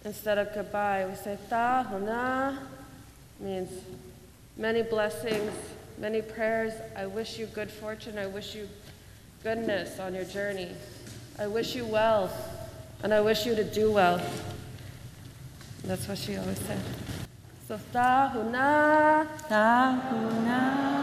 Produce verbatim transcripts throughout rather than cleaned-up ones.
instead of goodbye. We say ta huna, means many blessings, many prayers. I wish you good fortune. I wish you goodness on your journey. I wish you well, and I wish you to do well. That's what she always said. So ta huna, ta huna.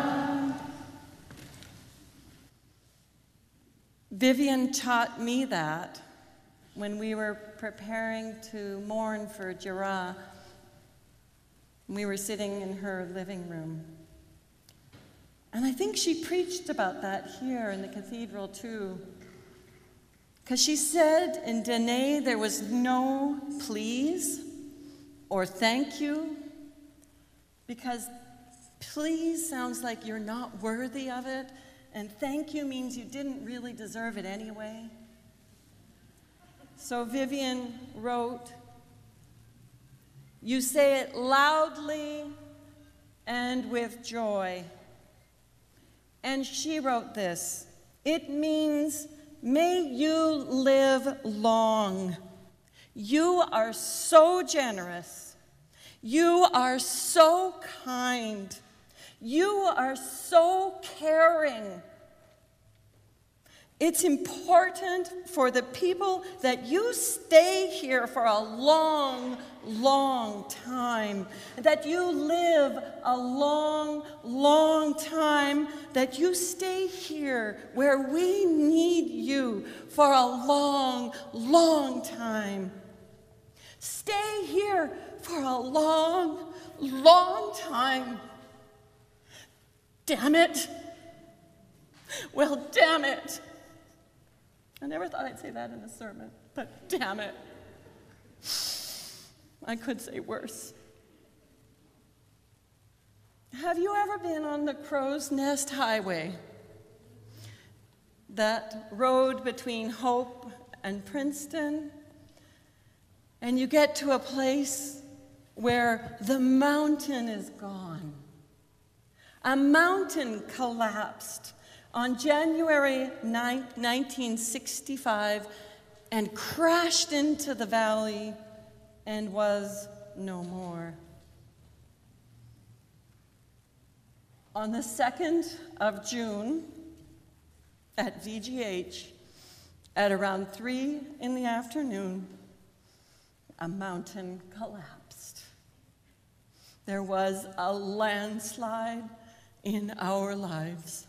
Vivian taught me that when we were preparing to mourn for Jira. We were sitting in her living room. And I think she preached about that here in the cathedral too. Because she said in Dene there was no please or thank you, because please sounds like you're not worthy of it, and thank you means you didn't really deserve it anyway. So Vivian wrote, you say it loudly and with joy. And she wrote this, it means, may you live long. You are so generous. You are so kind. You are so caring. It's important for the people that you stay here for a long, long time, that you live a long, long time, that you stay here where we need you for a long, long time. Stay here for a long, long time. Damn it. Well, damn it. I never thought I'd say that in a sermon, but damn it. I could say worse. Have you ever been on the Crow's Nest Highway? That road between Hope and Princeton? And you get to a place where the mountain is gone. A mountain collapsed on January ninth, nineteen sixty-five, and crashed into the valley and was no more. On the second of June at V G H, at around three in the afternoon, a mountain collapsed. There was a landslide in our lives.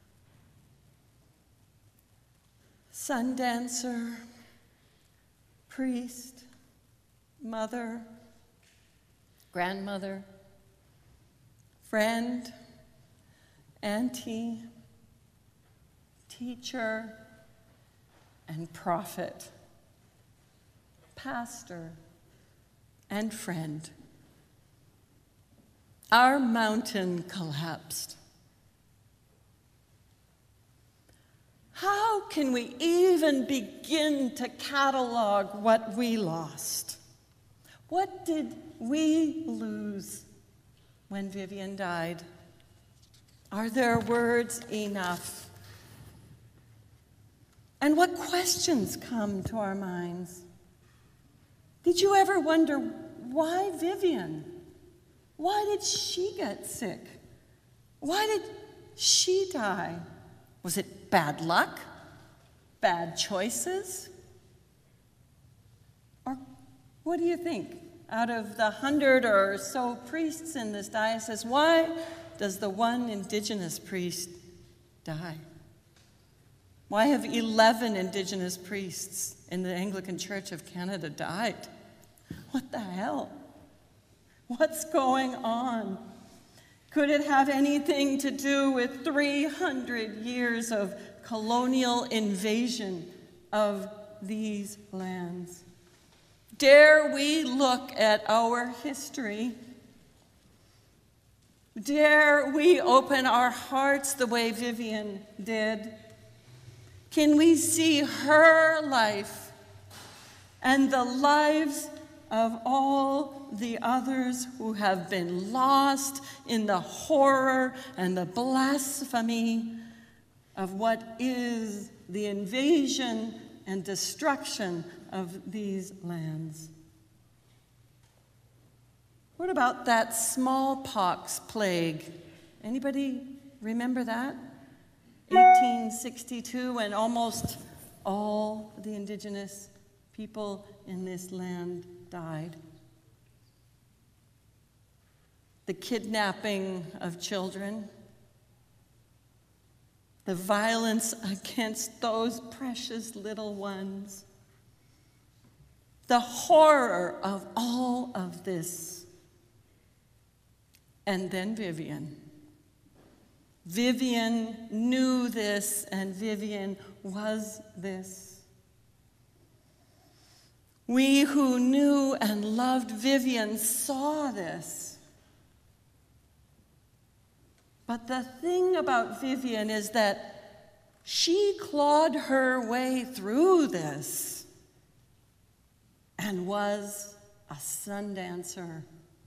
Sundancer, priest, mother, grandmother, friend, auntie, teacher, and prophet, pastor, and friend. Our mountain collapsed. How can we even begin to catalog what we lost? What did we lose when Vivian died? Are there words enough? And what questions come to our minds? Did you ever wonder, why Vivian? Why did she get sick? Why did she die? Was it bad luck? Bad choices? Or what do you think? Out of the hundred or so priests in this diocese, why does the one Indigenous priest die? Why have eleven Indigenous priests in the Anglican Church of Canada died? What the hell? What's going on? Could it have anything to do with three hundred years of colonial invasion of these lands? Dare we look at our history? Dare we open our hearts the way Vivian did? Can we see her life and the lives of all the others who have been lost in the horror and the blasphemy of what is the invasion and destruction of these lands? What about that smallpox plague? Anybody remember that? eighteen sixty-two, when almost all the indigenous people in this land died. The kidnapping of children, the violence against those precious little ones, the horror of all of this. And then Vivian. Vivian knew this, and Vivian was this. We who knew and loved Vivian saw this. But the thing about Vivian is that she clawed her way through this and was a sun dancer.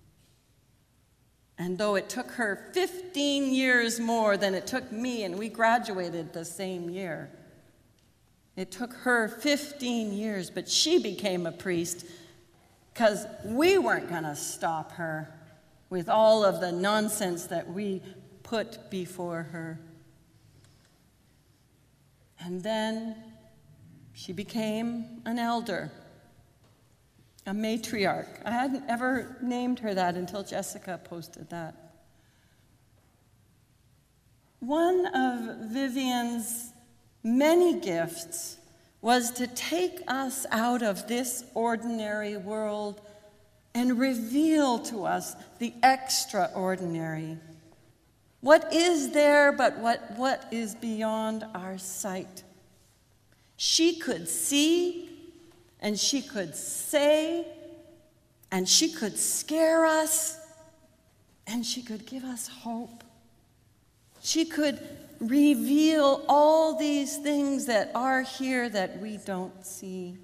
And though it took her fifteen years more than it took me, and we graduated the same year, it took her fifteen years, but she became a priest because we weren't going to stop her with all of the nonsense that we put before her. And then she became an elder, a matriarch. I hadn't ever named her that until Jessica posted that. One of Vivian's many gifts was to take us out of this ordinary world and reveal to us the extraordinary. What is there but what, what is beyond our sight? She could see, and she could say, and she could scare us, and she could give us hope. She could reveal all these things that are here that we don't see.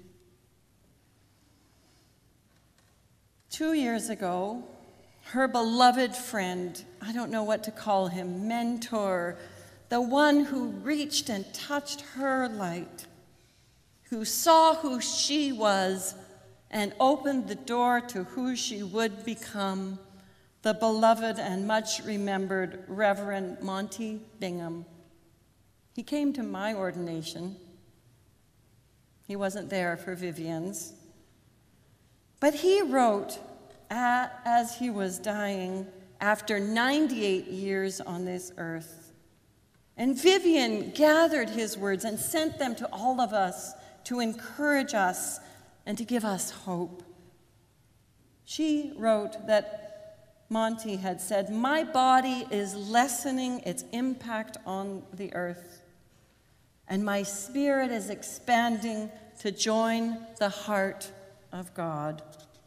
Two years ago, her beloved friend, I don't know what to call him, mentor, the one who reached and touched her light, who saw who she was and opened the door to who she would become, the beloved and much remembered Reverend Monty Bingham. He came to my ordination. He wasn't there for Vivian's. But he wrote, as he was dying, after ninety-eight years on this earth. And Vivian gathered his words and sent them to all of us to encourage us and to give us hope. She wrote that Monty had said, "My body is lessening its impact on the earth, and my spirit is expanding to join the heart of God."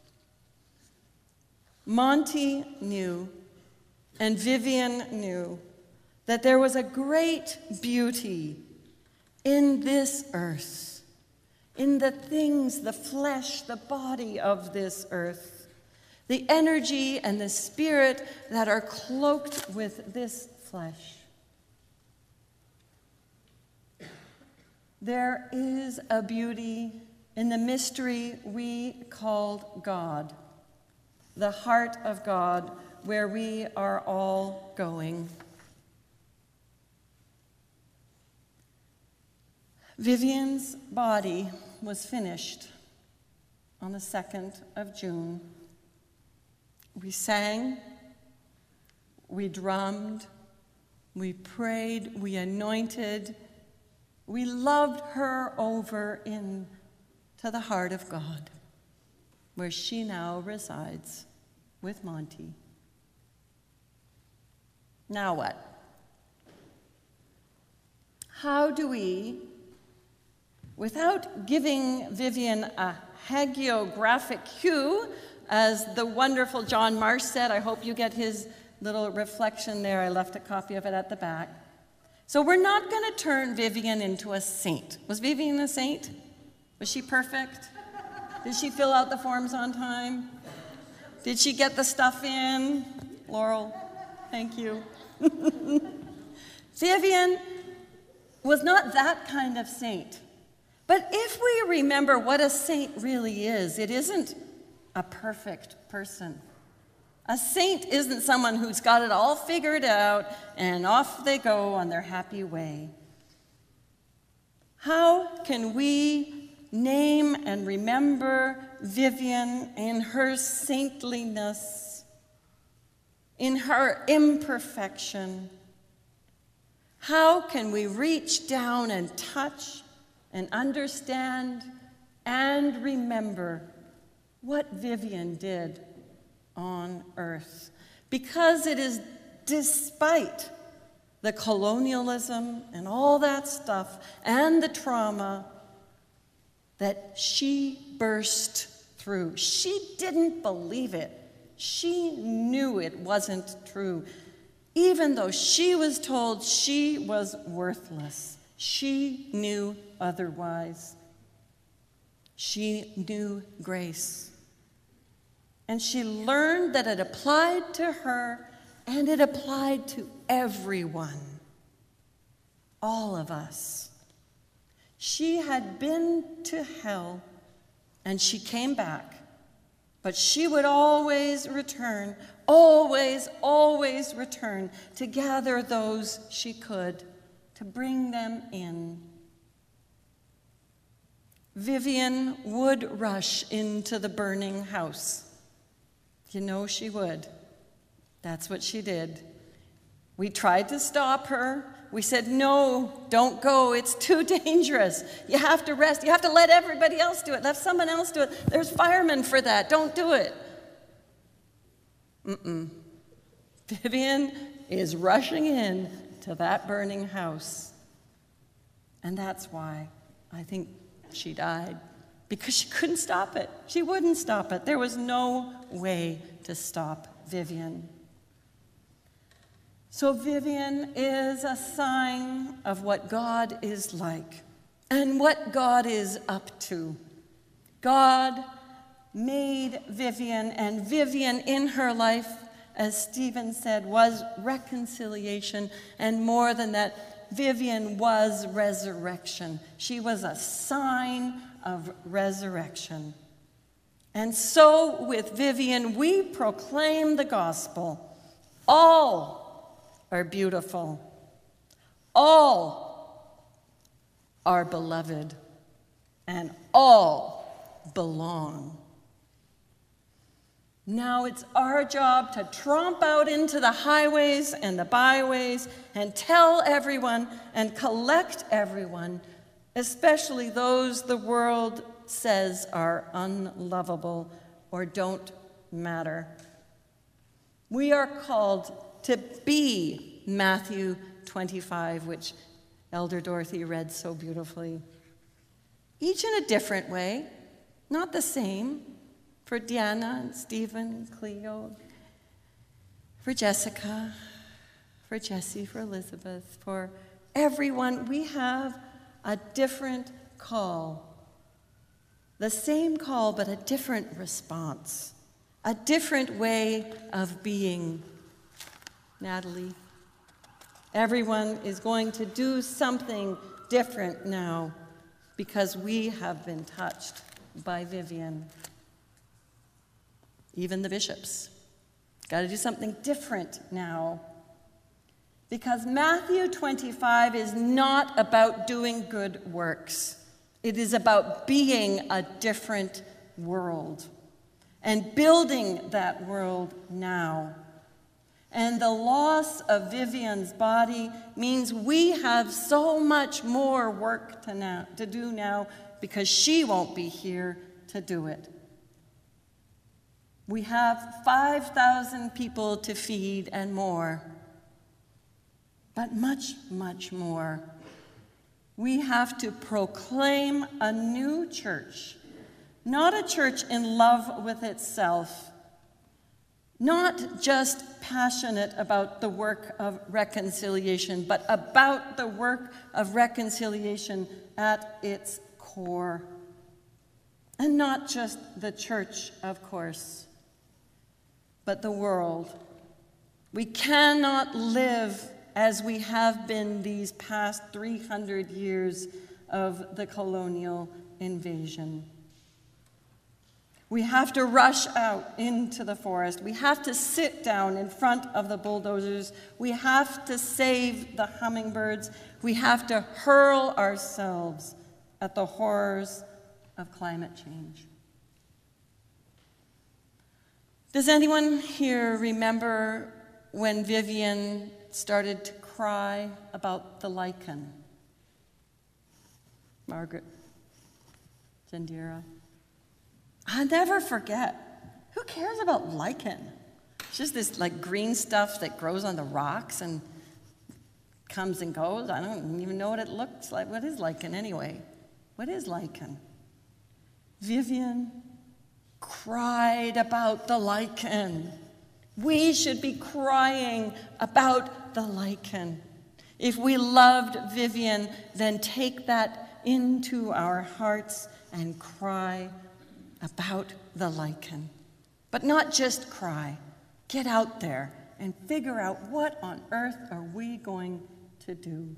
Monty knew, and Vivian knew, that there was a great beauty in this earth, in the things, the flesh, the body of this earth, the energy and the spirit that are cloaked with this flesh. There is a beauty in the mystery we called God, the heart of God, where we are all going. Vivian's body was finished on the second of June. We sang, we drummed, we prayed, we anointed, we loved her over into the heart of God, where she now resides with Monty. Now what? How do we, without giving Vivian a hagiographic cue, as the wonderful John Marsh said, I hope you get his little reflection there. I left a copy of it at the back. So we're not going to turn Vivian into a saint. Was Vivian a saint? Was she perfect? Did she fill out the forms on time? Did she get the stuff in? Laurel, thank you. Vivian was not that kind of saint. But if we remember what a saint really is, it isn't a perfect person. A saint isn't someone who's got it all figured out and off they go on their happy way. How can we name and remember Vivian in her saintliness, in her imperfection? How can we reach down and touch and understand and remember what Vivian did on earth? Because it is despite the colonialism and all that stuff and the trauma that she burst through. She didn't believe it. She knew it wasn't true. Even though she was told she was worthless, she knew otherwise. She knew grace. And she learned that it applied to her and it applied to everyone, all of us. She had been to hell and she came back, but she would always return, always, always return to gather those she could, to bring them in. Vivian would rush into the burning house. You know she would. That's what she did. We tried to stop her. We said, no, don't go. It's too dangerous. You have to rest. You have to let everybody else do it. Let someone else do it. There's firemen for that. Don't do it. Mm-mm. Vivian is rushing in to that burning house. And that's why I think she died. Because she couldn't stop it. She wouldn't stop it. There was no way to stop Vivian. So Vivian is a sign of what God is like and what God is up to. God made Vivian, and Vivian in her life, as Stephen said, was reconciliation, and more than that, Vivian was resurrection. She was a sign of resurrection. And so with Vivian, we proclaim the gospel. All are beautiful. All are beloved. And all belong. Now it's our job to tromp out into the highways and the byways and tell everyone and collect everyone, especially those the world says are unlovable or don't matter. We are called to be Matthew twenty-five, which Elder Dorothy read so beautifully. Each in a different way, not the same. For Deanna and Stephen, Cleo, for Jessica, for Jessie, for Elizabeth, for everyone, we have a different call. The same call, but a different response. A different way of being. Natalie, everyone is going to do something different now because we have been touched by Vivian. Even the bishops. Got to do something different now. Because Matthew twenty-five is not about doing good works. It is about being a different world and building that world now. And the loss of Vivian's body means we have so much more work to, now, to do now because she won't be here to do it. We have five thousand people to feed and more, but much, much more. We have to proclaim a new church, not a church in love with itself, not just passionate about the work of reconciliation, but about the work of reconciliation at its core. And not just the church, of course, but the world. We cannot live as we have been these past three hundred years of the colonial invasion. We have to rush out into the forest. We have to sit down in front of the bulldozers. We have to save the hummingbirds. We have to hurl ourselves at the horrors of climate change. Does anyone here remember when Vivian started to cry about the lichen? Margaret, Zendira. I'll never forget. Who cares about lichen? It's just this like green stuff that grows on the rocks and comes and goes. I don't even know what it looks like. What is lichen anyway? What is lichen? Vivian cried about the lichen. We should be crying about the lichen. If we loved Vivian, then take that into our hearts and cry about the lichen. But not just cry. Get out there and figure out what on earth are we going to do.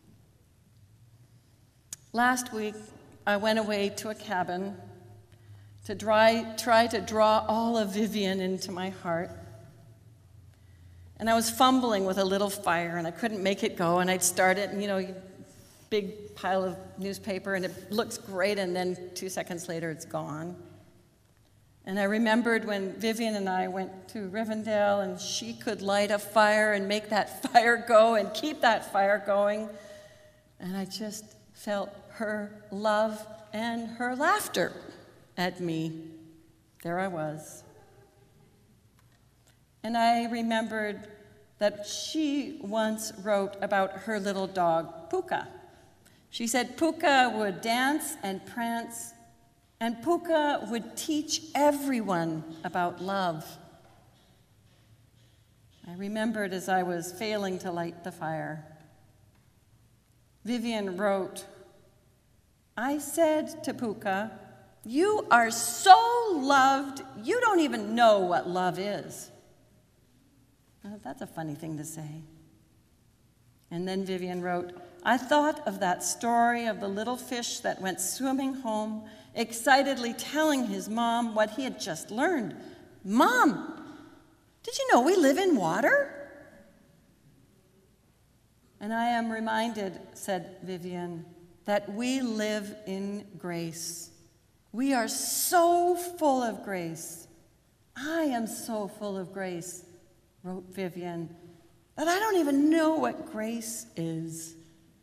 Last week, I went away to a cabin to try, try to draw all of Vivian into my heart. And I was fumbling with a little fire, and I couldn't make it go, and I'd start it, and, you know, big pile of newspaper, and it looks great, and then two seconds later, it's gone. And I remembered when Vivian and I went to Rivendell, and she could light a fire and make that fire go and keep that fire going. And I just felt her love and her laughter at me. There I was. And I remembered that she once wrote about her little dog, Puka. She said Puka would dance and prance, and Puka would teach everyone about love. I remembered as I was failing to light the fire. Vivian wrote, I said to Puka, you are so loved, you don't even know what love is. Well, that's a funny thing to say. And then Vivian wrote, I thought of that story of the little fish that went swimming home, excitedly telling his mom what he had just learned. Mom, did you know we live in water? And I am reminded, said Vivian, that we live in grace. We are so full of grace. I am so full of grace, wrote Vivian, that I don't even know what grace is.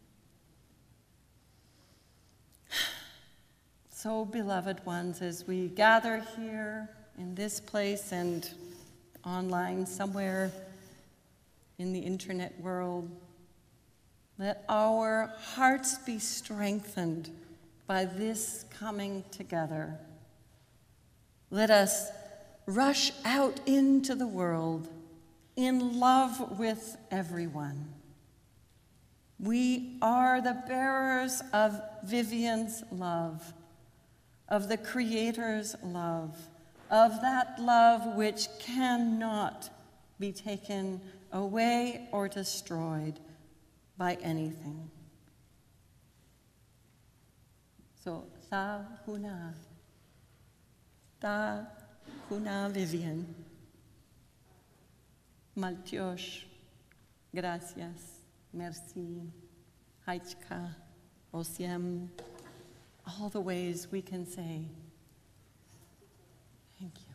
So, beloved ones, as we gather here in this place and online somewhere in the internet world, let our hearts be strengthened by this coming together. Let us rush out into the world in love with everyone. We are the bearers of Vivian's love, of the Creator's love, of that love which cannot be taken away or destroyed by anything. So, tha huna, tha huna Vivian. Maltiosh, gracias, merci, haichka, osiem, all the ways we can say thank you.